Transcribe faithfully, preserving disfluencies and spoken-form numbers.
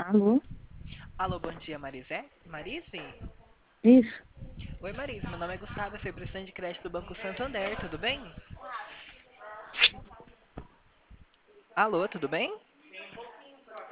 Alô? Alô, bom dia, Marisé? Marise? Isso. Oi, Marise, meu nome é Gustavo, eu sou representante de crédito do Banco Santander, tudo bem? Alô, tudo bem?